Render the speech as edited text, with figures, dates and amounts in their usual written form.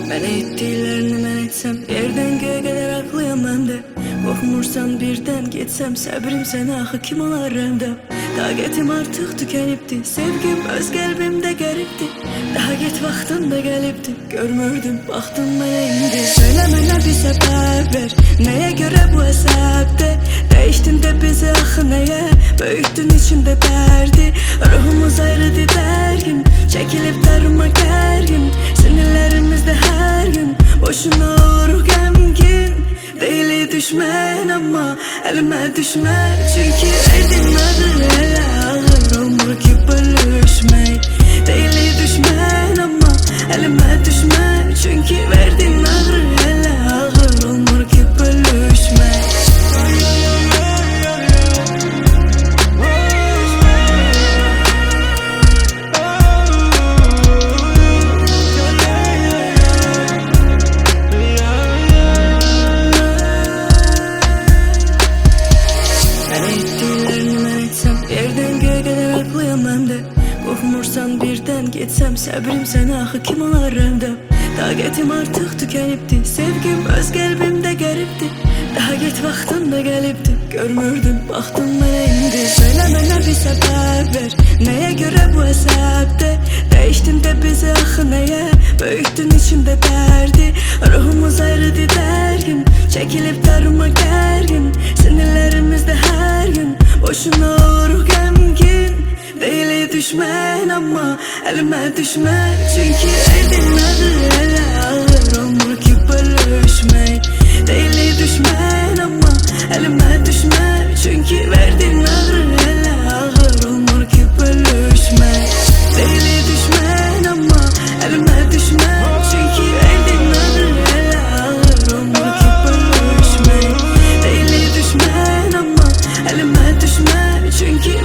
Mənə etdiklərini mən etsəm, yerdən göyə qədər haqlıyam mən də. Qorxmursan birdən getsəm, səbrim sənə axı kim olar rəmdə. Taqətim artıq tükənibdi, sevgim öz qəlbimdə qəribdi. Daha get vaxtın da gəlibdi, görmürdüm, baxdım mənə indi. Söylə mənə bir səbəb ver, nəyə görə bu əsəbdə? Dəyişdin də bizi axı nəyə, böyütdün içimdə dərdi. Ruhumuz ayrıdı dərgin, çəkilib darıma gərgin. Sinirlərimizdə hər gün, boşuna oluruq qəmgin. Deyili düşmən amma əlimə düşmər. Çünki verdin adı elə ağır olmur ki bölüşmək. Deyili düşmən amma əlimə düşmər. Çünki verdin adı elə ağır olmur ki bölüşmək. Qorxmursan birdən getsəm, səbrim sənə axı kim olar rəmdə. Taqətim artıq tükənibdi, sevgim öz qəlbimdə qəribdi. Daha get vaxtın da gəlibdi, görmürdüm, baxdım mənə indi. Söylə mənə bir səbəb ver, nəyə görə bu əsəbdə? Dəyişdin də bizi axı nəyə, böyütdün içimdə dərdi. Ruhumuz ayrıdı dərgin, çəkilib darıma gərgin. Sinirlərimizdə hər gün, boşuna oluruq qəmgin. Deyili düşmən amma əlimə düşmər. Çünki verdin adı elə ağır olmur ki bölüşmək. Deyili düşmən amma əlimə düşmər. Çünki verdin adı elə ağır olmur ki bölüşmək. Deyili düşmən amma əlimə düşmər. Çünki verdin adı elə ağır olmur ki bölüşmək. Deyili düşmən amma əlimə düşmər. Çünki